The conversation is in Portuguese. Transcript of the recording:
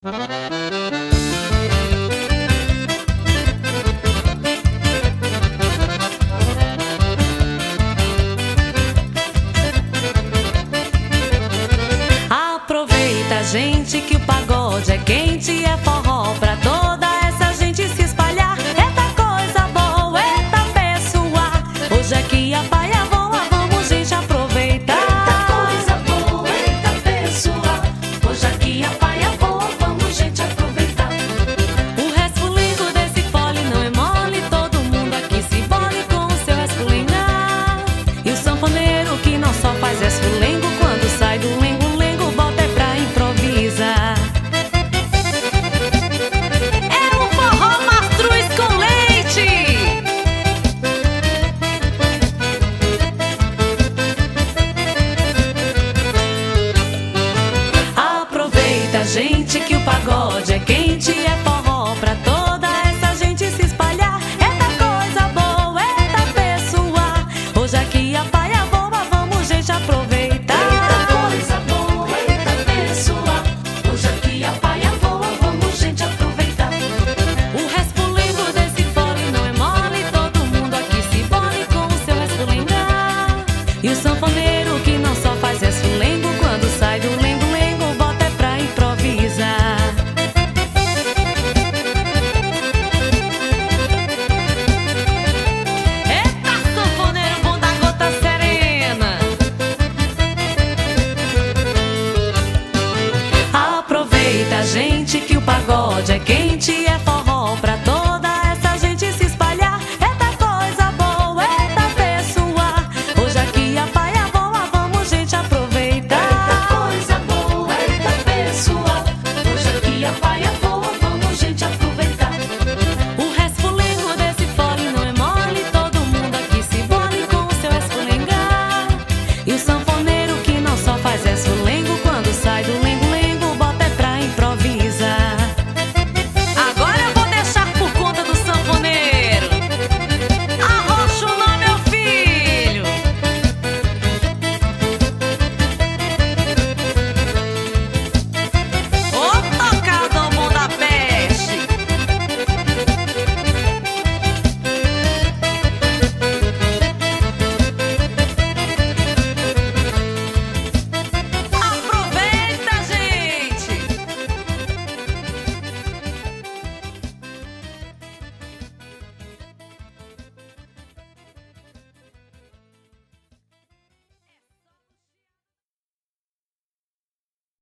Aproveita, gente, que o pagode é quente, é forró pra toda essa gente se espalhar. Eita coisa boa, eita pessoa, hoje aqui a paia voa, vamos gente aproveitar. Eita coisa boa, eita pessoa, hoje aqui a paia voa, vamos gente aproveitar. O resfulingo desse fole não é mole, todo mundo aqui se bole com o seu resfulingar. E o sanfoneiro que não só faz resfulengo, quando sai do lengo-lengo bota é pra improvisar. É o forró mastruz com leite. Aproveita, gente, que o pagode é quente, é forró pra toda essa gente se espalhar. Eita coisa boa, eita pessoa, hoje aqui a paia voa, vamos gente aproveitar. Eita coisa boa, eita pessoa, hoje aqui a paia voa, vamos gente aproveitar. O resfulingo desse fole não é mole, todo mundo aqui se bole com o seu resfulingar. E o sanfoneiro que não só faz resfulengo, quando sai do lengo-lengo bota é pra improvisar. Eita sanfoneiro bom da gota serena. Aproveita, gente, que o pagode é quente.